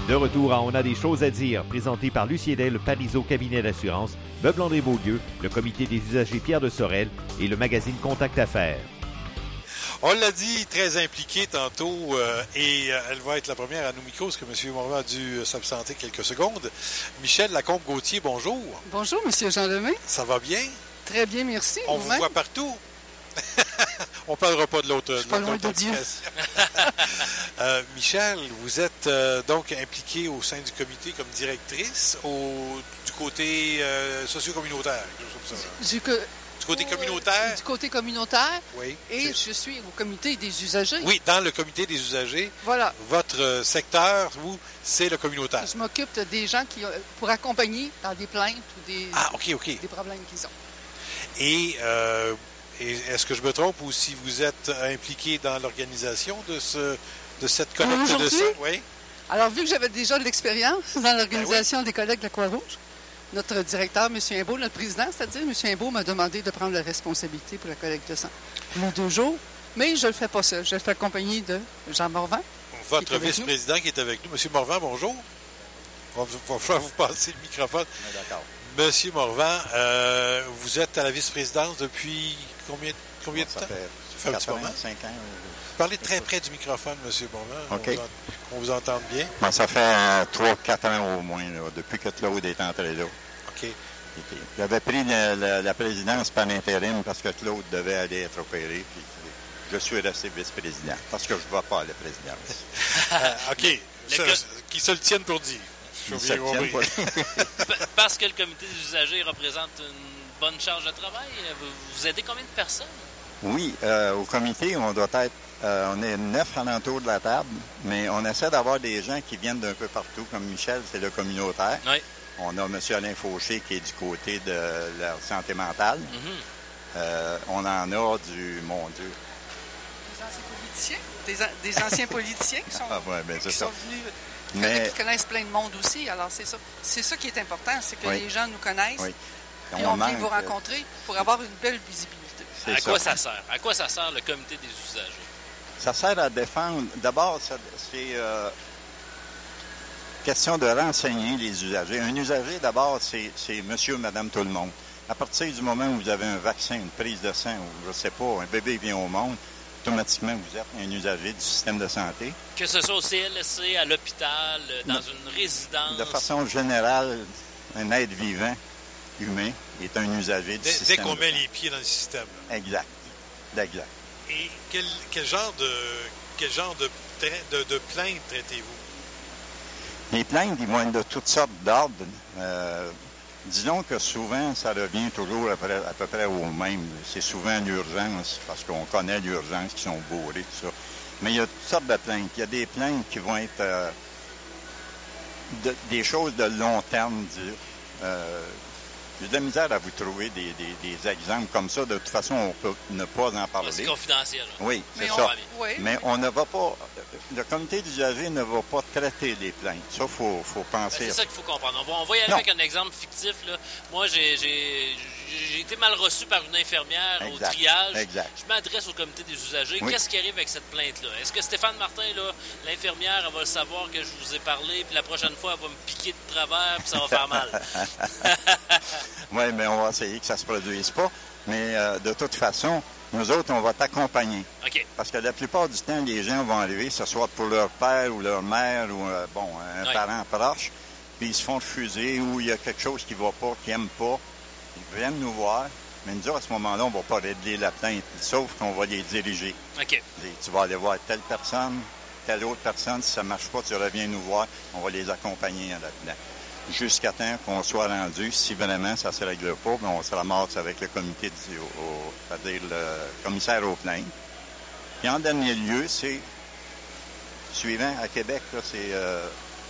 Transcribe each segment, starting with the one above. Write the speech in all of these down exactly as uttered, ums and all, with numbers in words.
De retour à On a des choses à dire, présenté par Lucie Edel, le Parizeau Cabinet d'assurance, Meubles André Beaulieu, le Comité des usagers Pierre de Sorel et le magazine Contact Affaires. On l'a dit, très impliquée tantôt, euh, et euh, elle va être la première à nos micros, parce que M. Morvan a dû s'absenter quelques secondes. Michel Lacombe-Gauthier, bonjour. Bonjour, M. Jean Lemay. Ça va bien? Très bien, merci. On vous voit partout. On ne parlera pas de l'autre. Je suis pas loin de Dieu. euh, Michel, vous êtes euh, donc impliquée au sein du comité comme directrice au, du côté euh, socio-communautaire. Comme ça, du, que, du côté communautaire? Du côté communautaire. Oui. Et je suis au comité des usagers. Oui, dans le comité des usagers. Voilà. Votre secteur, vous, c'est le communautaire. Je m'occupe des gens qui pour accompagner dans des plaintes ou des, ah, okay, okay. des problèmes qu'ils ont. Et... Euh, Et est-ce que je me trompe ou si vous êtes impliqué dans l'organisation de ce de cette collecte de ça? Oui. Alors, vu que j'avais déjà de l'expérience dans l'organisation ben oui. des collègues de la Croix-Rouge, notre directeur, M. Imbeau, notre président, c'est-à-dire M. Imbeau, m'a demandé de prendre la responsabilité pour la collecte de sang pour les deux jours. Mais je ne le fais pas seul. Je le fais accompagné de Jean Morvan. Votre vice-président qui est avec nous. M. Morvan, bonjour. On va falloir vous passer le microphone. Oui, d'accord. Monsieur Morvan, euh, vous êtes à la vice-présidence depuis combien, combien bon, de ça temps? Fait, ça fait un petit moment. cinq ans. Parlez très près du microphone, Monsieur Morvan. OK. On vous entende bien. Bon, ça fait trois quatre ans au moins, là, depuis que Claude est entré là. OK. J'avais pris la, la, la présidence par intérim parce que Claude devait aller être opéré. Puis je suis resté vice-président parce que je ne vois pas à la présidence. ah, OK. Ça, que... Qui se le tiennent pour dire. Parce que le comité des usagers représente une bonne charge de travail, vous, vous aidez combien de personnes? Oui, euh, au comité, on doit être, euh, on est neuf alentours de la table, mais on essaie d'avoir des gens qui viennent d'un peu partout, comme Michel, c'est le communautaire. Oui. On a M. Alain Fauché qui est du côté de la santé mentale. Mm-hmm. euh, on en a du, mon Dieu. Des anciens politiciens? Des, des anciens politiciens qui sont, ah, ouais, ben, qui c'est sont ça. venus... Mais... qui connaissent plein de monde aussi. Alors, c'est ça. C'est ça qui est important, c'est que oui. les gens nous connaissent. Oui. Et on, on vient vous rencontrer pour avoir une belle visibilité. C'est à ça. Quoi ça sert? À quoi ça sert le comité des usagers? Ça sert à défendre. D'abord, c'est euh, question de renseigner les usagers. Un usager, d'abord, c'est monsieur, madame, tout le monde. À partir du moment où vous avez un vaccin, une prise de sang, ou je ne sais pas, un bébé vient au monde, automatiquement, vous êtes un usager du système de santé. Que ce soit au C L S C, à l'hôpital, dans de, une résidence. De façon générale, un être vivant, humain, est un usager du dès, système. Dès qu'on met les pieds dans le système. Exact. Exact. Et quel, quel genre de quel genre de, de, de plaintes traitez-vous? Les plaintes, ils vont être de toutes sortes d'ordres. Euh, disons que souvent, ça revient toujours à peu, à peu près au même. C'est souvent l'urgence, parce qu'on connaît l'urgence, qui sont bourrés, tout ça. Mais il y a toutes sortes de plaintes. Il y a des plaintes qui vont être euh, de, des choses de long terme. Euh, J'ai de la misère à vous trouver des, des, des exemples comme ça. De toute façon, on peut ne pas en parler. C'est confidentiel. Hein? Oui, c'est ça. Va... Oui. Mais on ne va pas... Le comité d'usagers ne va pas traiter les plaintes. Ça, il faut, faut penser. C'est ça qu'il faut comprendre. On va, on va y aller non. avec un exemple fictif. Là. Moi, j'ai été mal reçu par une infirmière exact. au triage. Exact. Je m'adresse au comité des usagers. Oui. Qu'est-ce qui arrive avec cette plainte-là? Est-ce que Stéphane Martin, l'infirmière, elle va le savoir que je vous ai parlé, puis la prochaine fois, elle va me piquer de travers, puis ça va faire mal? Oui, mais on va essayer que ça ne se produise pas. Mais euh, de toute façon, nous autres, on va t'accompagner. OK. Parce que la plupart du temps, les gens vont arriver, que ce soit pour leur père ou leur mère ou, euh, bon, un oui. parent proche, puis ils se font refuser ou il y a quelque chose qui ne va pas, qu'ils n'aiment pas. Ils viennent nous voir, mais nous autres, à ce moment-là, on ne va pas régler la plainte, sauf qu'on va les diriger. OK. Et tu vas aller voir telle personne, telle autre personne. Si ça ne marche pas, tu reviens nous voir. On va les accompagner là-dedans. Jusqu'à temps qu'on soit rendu, si vraiment ça ne se règle pas, bien, on se ramasse avec le comité, du, au, c'est-à-dire le commissaire aux plaintes. Et en dernier lieu, c'est suivant à Québec, là, c'est... Euh,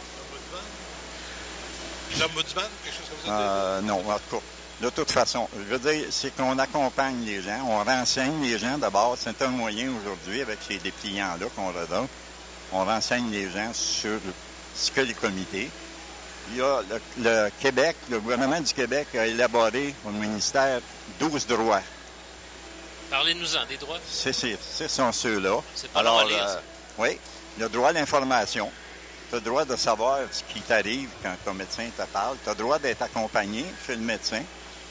L'ombudsman, quelque chose comme ça? Euh, non, en tout cas. De toute façon, je veux dire, c'est qu'on accompagne les gens, on renseigne les gens d'abord. C'est un moyen aujourd'hui, avec ces dépliants-là qu'on redonne. On renseigne les gens sur ce que les comités. Il y a le, le Québec, le gouvernement du Québec a élaboré au ministère douze droits. Parlez-nous-en, des droits. C'est, c'est, ce sont ceux-là. C'est pas Alors, long à lire, euh, oui, le droit à l'information. tu as le droit de savoir ce qui t'arrive quand ton médecin te parle. Tu as le droit d'être accompagné chez le médecin.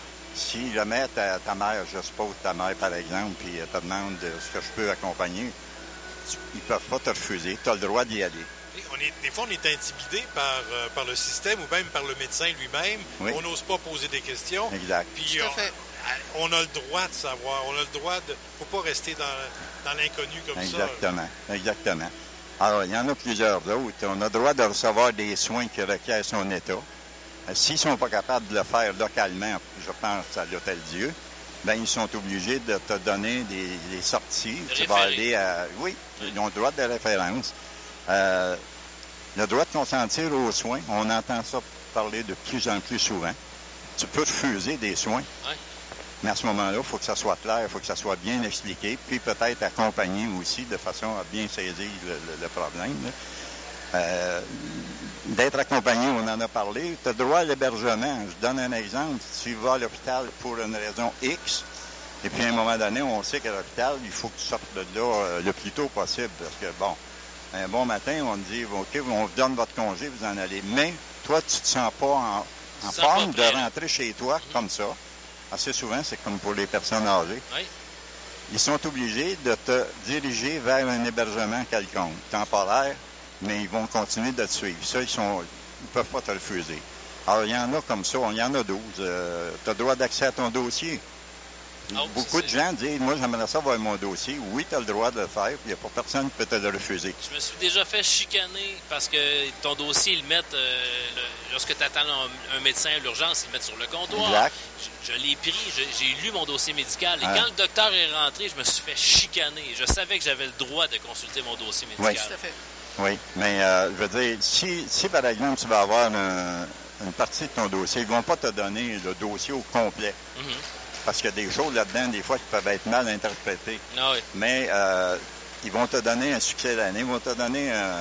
Si jamais ta, ta mère, je suppose ta mère par exemple, puis elle te demande ce que je peux accompagner, tu, ils ne peuvent pas te refuser. Tu as le droit d'y aller. On est, des fois, on est intimidé par, euh, par le système ou même par le médecin lui-même. Oui. On n'ose pas poser des questions. Exact. Puis on, on a le droit de savoir. On a le droit de... Il ne faut pas rester dans, dans l'inconnu comme Exactement. ça. Exactement. Exactement. Alors, il y en a plusieurs autres. On a le droit de recevoir des soins qui requièrent son état. S'ils ne sont pas capables de le faire localement, je pense à l'Hôtel-Dieu, bien, ils sont obligés de te donner des, des sorties. De tu vas aller à... Oui, ils ont le droit de référence. Euh, le droit de consentir aux soins, on entend ça parler de plus en plus souvent. Tu peux refuser des soins, oui. mais à ce moment-là, il faut que ça soit clair, il faut que ça soit bien expliqué, puis peut-être accompagné aussi de façon à bien saisir le, le, le problème. Euh, d'être accompagné, on en a parlé. Tu as droit à l'hébergement. Je donne un exemple. Tu vas à l'hôpital pour une raison X, et puis à un moment donné, on sait qu'à l'hôpital, il faut que tu sortes de là euh, le plus tôt possible, parce que, bon, un bon matin, on te dit, OK, on vous donne votre congé, vous en allez. Mais toi, tu ne te sens pas en, en forme de rentrer chez toi mm-hmm. comme ça. Assez souvent, c'est comme pour les personnes âgées. Oui. Ils sont obligés de te diriger vers un hébergement quelconque, temporaire, mais ils vont continuer de te suivre. Ça, ils sont, ils peuvent pas te refuser. Alors, il y en a comme ça, il y en a douze. Euh, tu as le droit d'accès à ton dossier. Oh, Beaucoup de gens disent, moi, j'aimerais ça voir mon dossier. Oui, tu as le droit de le faire, puis il n'y a pas personne qui peut te le refuser. Je me suis déjà fait chicaner parce que ton dossier, ils le mettent, euh, le, lorsque tu attends un, un médecin à l'urgence, ils le mettent sur le comptoir. Exact. Je, je l'ai pris, je, j'ai lu mon dossier médical. Et ah. quand le docteur est rentré, je me suis fait chicaner. Je savais que j'avais le droit de consulter mon dossier médical. Oui, tout à fait. Oui, mais euh, je veux dire, si, si par exemple, tu vas avoir un, une partie de ton dossier, ils ne vont pas te donner le dossier au complet. Mm-hmm. Parce qu'il y a des choses là-dedans, des fois, qui peuvent être mal interprétées. Ah oui. Mais euh, ils vont te donner un succès d'année, ils vont te donner un,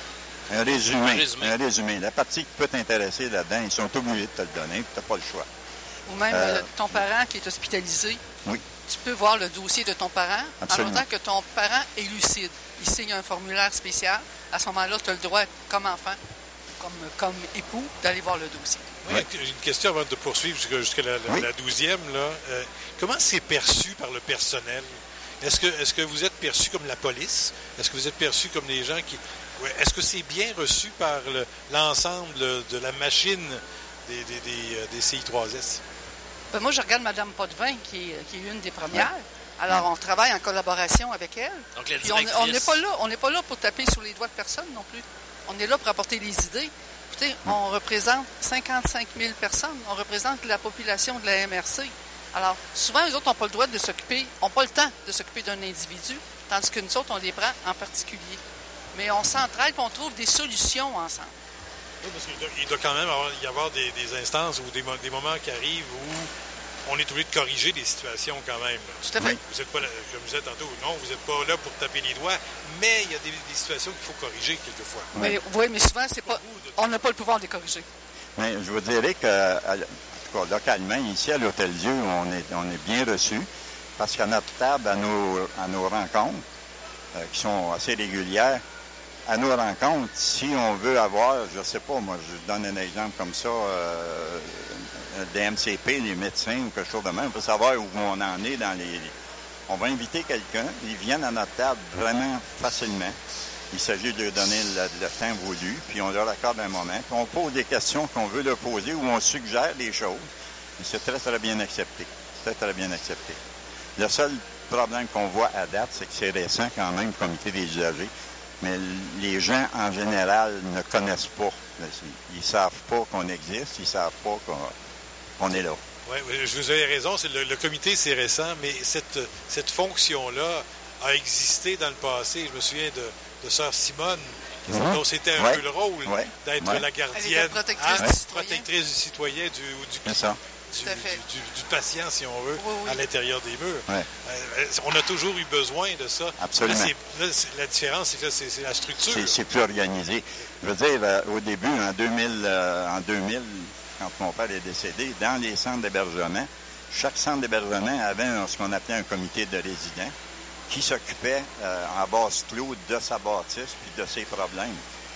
un, résumé, un, résumé. un résumé. La partie qui peut t'intéresser là-dedans, ils sont obligés de te le donner, tu n'as pas le choix. Ou même euh, ton parent qui est hospitalisé. Oui. Tu peux voir le dossier de ton parent Absolument. en autant que ton parent est lucide. Il signe un formulaire spécial. À ce moment-là, tu as le droit, comme enfant, comme, comme époux, d'aller voir le dossier. Oui, j'ai une question avant de poursuivre jusqu'à, jusqu'à la, la, oui. la douzième. Là. Euh, comment c'est perçu par le personnel? Est-ce que, est-ce que vous êtes perçu comme la police? Est-ce que vous êtes perçu comme les gens qui... Ouais, est-ce que c'est bien reçu par le, l'ensemble de la machine des, des, des, des C I trois S? Ben moi, je regarde Mme Potvin, qui est, qui est une des premières. Ouais. Alors, on travaille en collaboration avec elle. Donc, la directrice... on n'est pas là, on n'est pas là pour taper sur les doigts de personne non plus. On est là pour apporter des idées. Écoutez, on représente cinquante-cinq mille personnes. On représente la population de la M R C. Alors, souvent, les autres n'ont pas le droit de s'occuper, n'ont pas le temps de s'occuper d'un individu, tandis que nous autres, on les prend en particulier. Mais on s'entraide et on trouve des solutions ensemble. Oui, parce qu'il doit, il doit quand même avoir, y avoir des, des instances ou des, des moments qui arrivent où on est obligé de corriger des situations quand même. Tout à fait. Vous n'êtes pas, là, comme je disais tantôt, non, vous n'êtes pas là pour taper les doigts, mais il y a des, des situations qu'il faut corriger quelquefois. Oui, mais, oui, mais souvent, c'est pas, on n'a pas le pouvoir de les corriger. Oui, je vous dirais que, en tout cas, localement, ici à l'Hôtel-Dieu, on est, on est bien reçus parce qu'à notre table, à nos, à nos rencontres, euh, qui sont assez régulières, à nos rencontres, si on veut avoir, je ne sais pas, moi, je donne un exemple comme ça, euh, des M C P, les médecins ou quelque chose de même, on peut savoir où on en est dans les... On va inviter quelqu'un, ils viennent à notre table vraiment facilement. Il s'agit de leur donner le, le temps voulu, puis on leur accorde un moment. Puis on pose des questions qu'on veut leur poser ou on suggère des choses. Et c'est très, très bien accepté. Très, très bien accepté. Le seul problème qu'on voit à date, c'est que c'est récent quand même, le comité des usagers. Mais les gens, en général, ne connaissent pas. Ils ne savent pas qu'on existe, ils ne savent pas qu'on, qu'on est là. Oui, je vous avais raison. C'est le, le comité, c'est récent, mais cette, cette fonction-là a existé dans le passé. Je me souviens de, de Sœur Simone, mm-hmm. dont c'était un ouais. peu le rôle ouais. d'être ouais. la gardienne, protectrice, hein, du protectrice du citoyen, du, ou du, c'est ça. Du, du, du, du patient, si on veut, oui, oui. à l'intérieur des murs. Ouais. Euh, on a toujours eu besoin de ça. Absolument. Là, c'est, là, c'est, la différence, c'est que là, c'est, c'est la structure. C'est, c'est plus organisé. Je veux dire, euh, au début, en deux mille, euh, en deux mille, quand mon père est décédé, dans les centres d'hébergement, chaque centre d'hébergement avait un, ce qu'on appelait un comité de résidents qui s'occupait euh, en base clos de sa bâtisse puis de ses problèmes.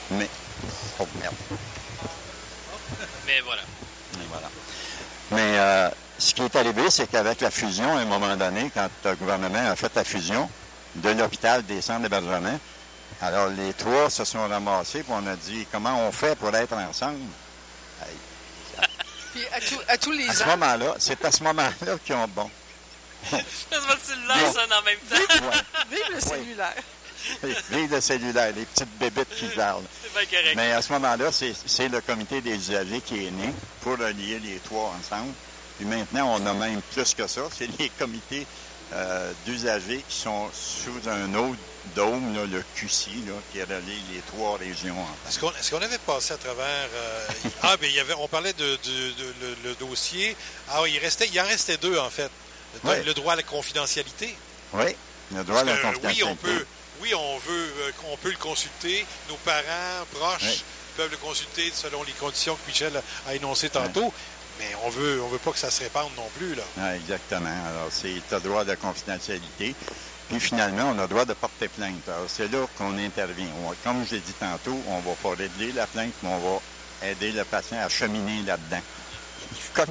Mais, oh merde. Mais voilà. Et voilà. Mais euh, ce qui est arrivé, c'est qu'avec la fusion, à un moment donné, quand le gouvernement a fait la fusion de l'hôpital des centres d'hébergement, alors les trois se sont ramassés, puis on a dit, comment on fait pour être ensemble? Puis à, tout, à tous les À ce ans, moment-là, c'est à ce moment-là qu'ils ont bon. C'est votre cellulaire, ça, en même temps. Ouais. vive le cellulaire. Vive le cellulaire, les petites bébites qui parlent. C'est bien correct. Mais à ce moment-là, c'est, c'est le comité des usagers qui est né pour relier les trois ensemble. Puis maintenant, on a même plus que ça. C'est les comités euh, d'usagers qui sont sous un autre dôme, là, le Q C, là, qui relie les trois régions. Est-ce qu'on, est-ce qu'on avait passé à travers... Euh, ah, bien, il y avait, on parlait de, de, de, de le dossier. Ah, il, restait, il en restait deux, en fait. Le, Oui. le droit à la confidentialité. Oui, le droit à la Parce que, confidentialité. oui, on peut, oui, on veut, euh, on peut le consulter. Nos parents, proches, Oui. peuvent le consulter selon les conditions que Michel a énoncées tantôt. Mais on veut, on veut pas que ça se répande non plus, là. Ah, exactement. Alors, c'est le droit de confidentialité. Puis finalement, on a le droit de porter plainte. Alors, c'est là qu'on intervient. On, comme je l'ai dit tantôt, on va pas régler la plainte, mais on va aider le patient à cheminer là-dedans. Comme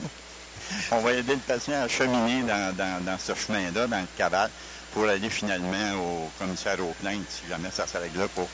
on va aider le patient à cheminer dans, dans, dans ce chemin-là, dans le cabal, pour aller finalement au commissaire aux plaintes, si jamais ça se règle pas.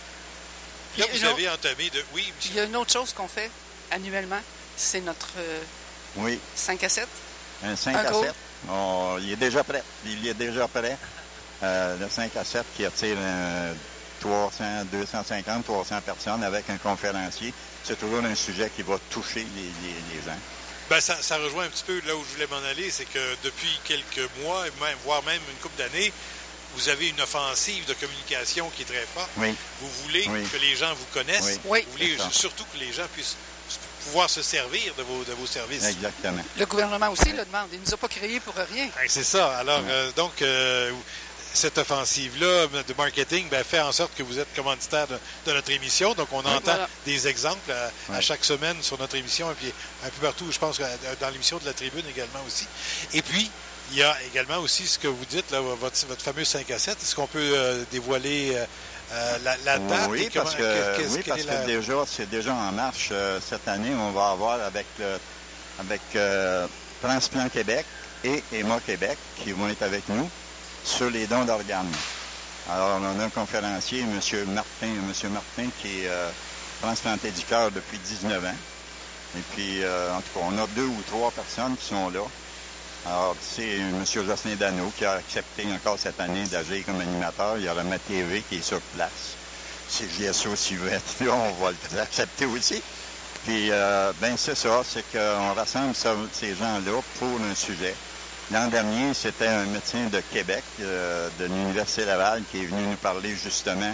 Là, Puis, vous non. avez entamé de... Oui, Puis il y a une autre chose qu'on fait annuellement, c'est notre euh, Oui, cinq à sept. un cinq Un à gros. sept. On- il est déjà prêt. Il est déjà prêt. Euh, le cinq à sept qui attire euh, trois cents, deux cent cinquante, trois cents personnes avec un conférencier. C'est toujours un sujet qui va toucher les, les, les gens. ben, ça, ça rejoint un petit peu là où je voulais m'en aller. C'est que depuis quelques mois, même, voire même une couple d'années, vous avez une offensive de communication qui est très forte. Oui, Vous voulez Oui. que les gens vous connaissent. Oui. Oui. Vous voulez C'est ça. surtout que les gens puissent pouvoir se servir de vos, de vos services. exactement. Le gouvernement aussi le demande. Il ne nous a pas créés pour rien. Ben, c'est ça. Alors, euh, donc, euh, cette offensive-là de marketing ben, fait en sorte que vous êtes commanditaire de, de notre émission. Donc, on entend Voilà. des exemples à, à Ouais. chaque semaine sur notre émission et puis un peu partout, je pense, dans l'émission de la Tribune également aussi. Et puis, il y a également aussi ce que vous dites, là, votre, votre fameux cinq à sept. Est-ce qu'on peut euh, dévoiler euh, euh, la, la date? Oui, et parce comment- que, qu'est-ce- oui, quelle parce est que la- déjà, c'est déjà en marche. Euh, cette année, on va avoir avec, le, avec euh, Transplant Québec et Emma Québec qui vont être avec nous sur les dons d'organes. Alors, on a un conférencier, M. Martin, M. Martin, qui est euh, transplanté du cœur depuis dix-neuf ans. Et puis, euh, en tout cas, on a deux ou trois personnes qui sont là. Alors, c'est M. Jocelyn Dano qui a accepté encore cette année d'agir comme animateur. Il y aura ma T V qui est sur place. C'est J S O s'il veut être là, on va l'accepter aussi. Puis, euh, ben c'est ça, c'est qu'on rassemble ça- ces gens-là pour un sujet. L'an dernier, c'était un médecin de Québec, euh, de l'Université Laval, qui est venu nous parler justement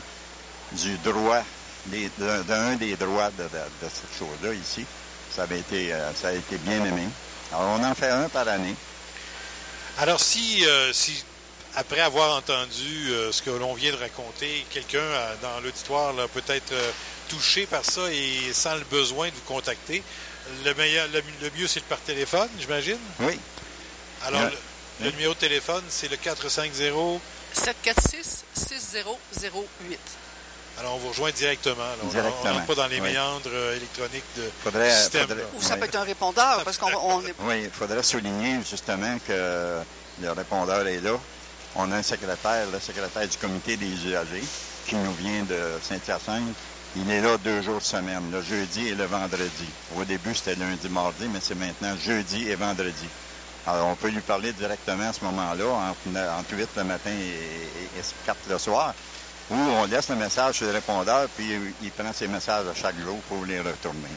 du droit, des- d'un d'un des droits de, de- de cette chose-là ici. Ça avait été, euh, ça a été bien aimé. Alors, on en fait un par année. Alors, si, euh, si après avoir entendu euh, ce que l'on vient de raconter, quelqu'un euh, dans l'auditoire là, peut être euh, touché par ça et sans le besoin de vous contacter, le, meilleur, le, le mieux, c'est par téléphone, j'imagine? Oui, Alors, Ouais. le, le numéro de téléphone, c'est le quatre cinq zéro. sept quatre six, six zéro zéro huit. Alors, on vous rejoint directement. là. On- Directement. On n'entre pas dans les Oui. méandres euh, électroniques de Faudrait- du système. faudrait- là. Ou ça Ouais. peut être un répondeur, parce qu'on on est... oui, il faudrait souligner justement que le répondeur est là. On a un secrétaire, le secrétaire du comité des usagers, qui nous vient de Saint-Hyacinthe. Il est là deux jours semaine, le jeudi et le vendredi. Au début, c'était lundi, mardi, mais c'est maintenant jeudi et vendredi. Alors, on peut lui parler directement à ce moment-là, entre, entre huit le matin et, et, et quatre le soir, ou on laisse le message sur le répondeur, puis il prend ses messages à chaque jour pour les retourner.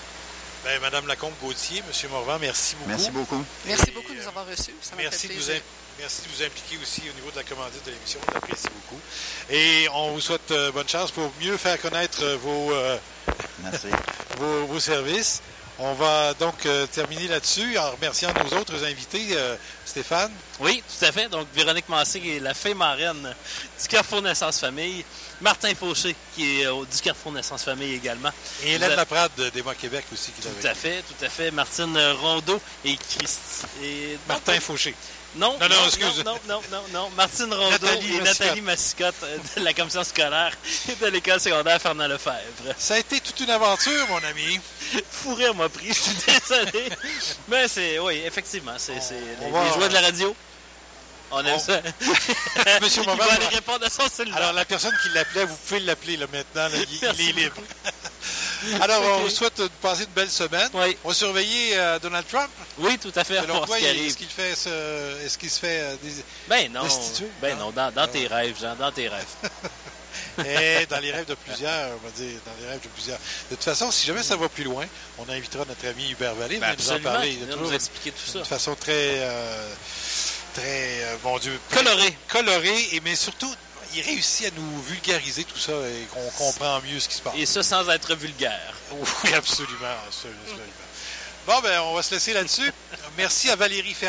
Ben, Madame Lacombe-Gauthier, M. Morvan, merci beaucoup. Merci beaucoup. Merci Et, beaucoup de nous euh, avoir reçus. Ça m'a Merci fait de, vous plaisir. im- merci de vous impliquer aussi au niveau de la commandite de l'émission. On l'apprécie beaucoup. Et on vous souhaite euh, bonne chance pour mieux faire connaître euh, vos, euh, Merci. vos, vos services. On va donc euh, terminer là-dessus en remerciant nos autres invités. Euh, Stéphane? Oui, tout à fait. Donc, Véronique Massé, qui est la fée marraine du Carrefour Naissance Famille. Martin Fauché, qui est au, du Carrefour Naissance Famille également. Et Hélène Laprade de Démon Québec aussi. Qui tout à fait, tout à fait. Martine Rondeau et Christy. Et... Martin non, Fauché. Non, non, non, non, excuse. non, non, non, non. Martine Rondeau Nathalie et Massicotte. Nathalie Massicotte de la commission scolaire de l'école secondaire Fernand Lefebvre. Ça a été toute une aventure, mon ami. Fou rire m'a pris, je suis désolé. Mais c'est, oui, effectivement, c'est, c'est les, va... les jouets de la radio. On aime on... ça. Monsieur Mauvais, il va aller répondre à son cellulaire. Alors, la personne qui l'appelait, vous pouvez l'appeler là, maintenant. Là, il, il est libre. Alors, okay. On vous souhaite de passer une belle semaine. Oui. On va surveiller euh, Donald Trump. Oui, tout à fait. Selon toi, est-ce qu'il fait, ce... est-ce qu'il se fait euh, des... Ben non. destituer? Ben non, dans, dans tes rêves, Jean, dans tes rêves. Et dans les rêves de plusieurs, on va dire, dans les rêves de plusieurs. De toute façon, si jamais ça va plus loin, on invitera notre ami Hubert Vallée. Ben nous en parler. Il va nous expliquer tout ça. De façon très, euh, très, euh, bon Dieu, colorée, colorée, et mais surtout. Il réussit à nous vulgariser tout ça et qu'on comprend mieux ce qui se passe. Et ça sans être vulgaire. Oui, absolument. absolument. Bon, ben, on va se laisser là-dessus. Merci à Valérie Ferrand.